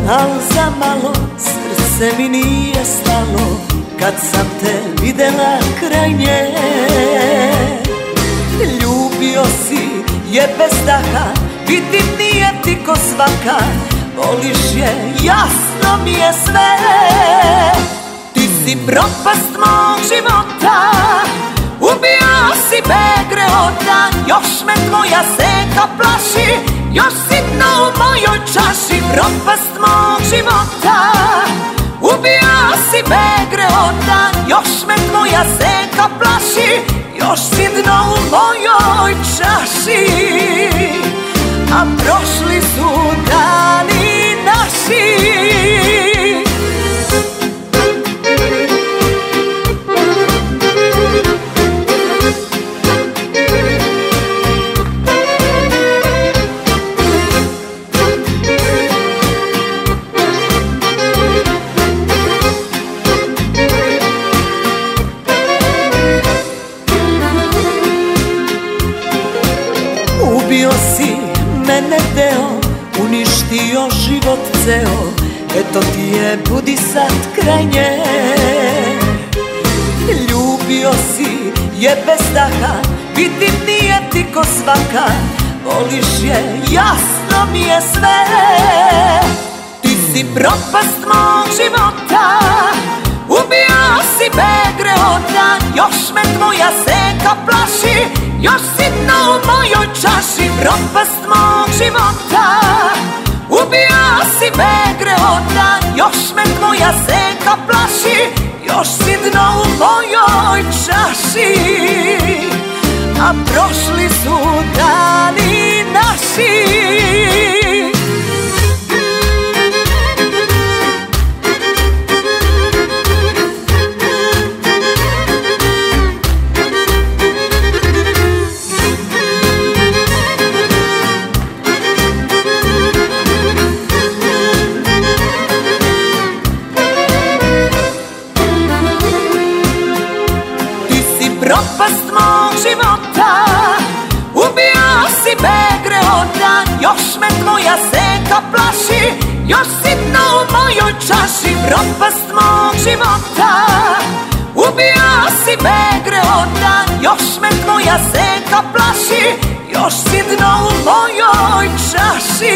Al za malo srce mi nije stalo kad sam te videla kraj nje. Ljubio si je bez daha, vidim nije ti ko svaka, voliš je, jasno mi je sve. Ti si propast mog života, ubio si me greota, još me tvoja seka plaši, još si dno u mojoj čaši. Propast mog života, ubio si me greota, još me tvoja seka plaši, još si dno u mojoj čaši. A prošli su dani naši. Ubio si mene deo, uništio život ceo, eto ti je, budi sad kraj nje. Ljubio si je bez daha, vidim nije ti ko svaka, voliš je, jasno mi je sve. Ti si propast mog života, ubio si me greota, još me tvoja seka plaši, još si dno u mojoj čaši. Propast mog života, ubio si me greota, još me tvoja seka plaši, još si dno u mojoj čaši. A prošli su dani naši. Propast mog života, ubio si me greota, još me tvoja seka plaši, još si dno u mojoj čaši. Propast mog života, ubio si me greota, još me tvoja seka plaši, još si dno u mojoj čaši.